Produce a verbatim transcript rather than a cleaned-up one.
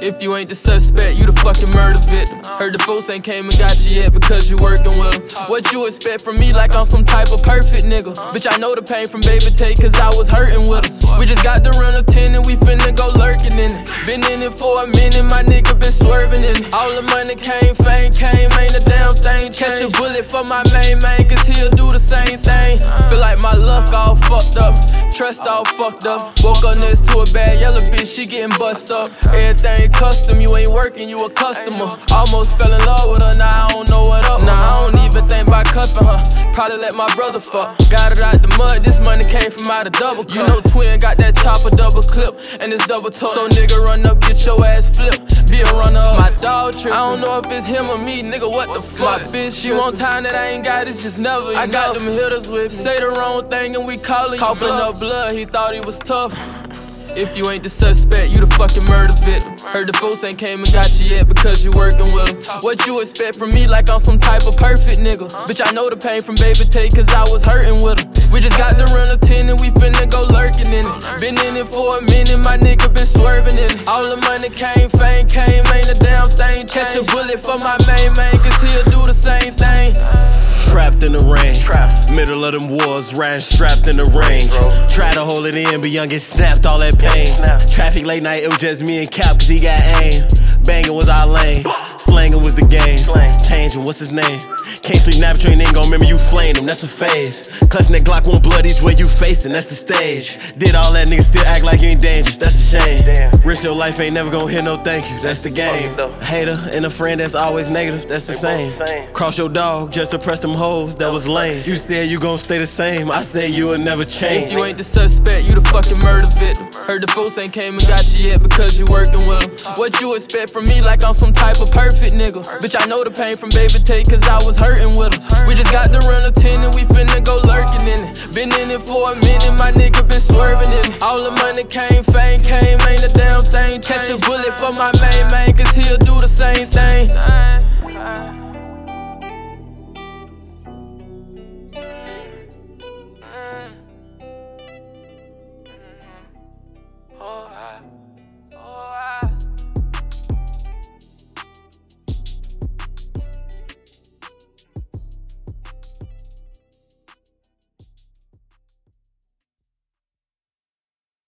If you ain't the suspect, you the fucking murder victim. Heard the folks ain't came and got you yet because you working with them. What you expect from me like I'm some type of perfect nigga? Bitch, I know the pain from baby take cause I was hurting with him. We just got to run a ten and we finna go lurking in it. Been in it for a minute, my nigga been swerving in it. All the money came, fame came, ain't a damn thing changed. Catch a bullet for my main man cause he'll do the same thing. Feel like my luck all fucked up, trust all fucked up. Woke up next to a bad yellow bitch, she getting bust up. Everything custom, you ain't working, you a customer. Almost fell in love with her, now I don't know what up. Nah, I don't even think about cuffing her. Probably let my brother fuck. Got it out the mud, this money came from out of double cup. You know twin got that chopper double clip and it's double toe. So nigga run up, get your ass flipped. Be a runner up. My dog trip, I don't know if it's him or me, nigga, what the fuck? My bitch, she want time that I ain't got, it's just never enough. I got them hitters with me. Say the wrong thing and we callin' you coughing up blood, he thought he was tough. If you ain't the suspect, you the fucking murder victim. Heard the folks ain't came and got you yet because you working with them. What you expect from me like I'm some type of perfect nigga? Bitch, I know the pain from baby take cause I was hurting with him. We just got to run a ten and we finna go lurking in it. Been in it for a minute, my nigga been swerving in it. All the money came, fame came, ain't a damn thing changed. Catch a bullet for my main man cause he'll do the same thing. Trapped in the rain, middle of them wars, riding strapped in the range. Tried to hold it in, but young get snapped all that pain. Traffic late night, it was just me and Cap, cause he got aim. Banging was our lane, slanging was the game. Changing, what's his name? Can't sleep, nap train, ain't gon' remember you flamed him, that's a phase. Clutching that Glock, won't blood each way you facing, that's the stage. Did all that, niggas still act like you ain't dangerous, that's a shame. Risk your life, ain't never gon' hear no thank you, that's the game. A hater and a friend that's always negative, that's the same. Cross your dog just to press them hoes, that was lame. You said you gon' stay the same, I said you would never change. If you ain't the suspect, you the fucking murder victim. Heard the folks ain't came and got you yet because you working with them. What you expect from me like I'm some type of perfect nigga? Bitch, I know the pain from baby take cause I was hurting with him. We just got to run a ten and we finna go lurking in it. Been in it for a minute, my nigga been swerving in it. All the money came, fame came, ain't a damn thing changed. Catch a bullet for my main man cause he'll do the same thing.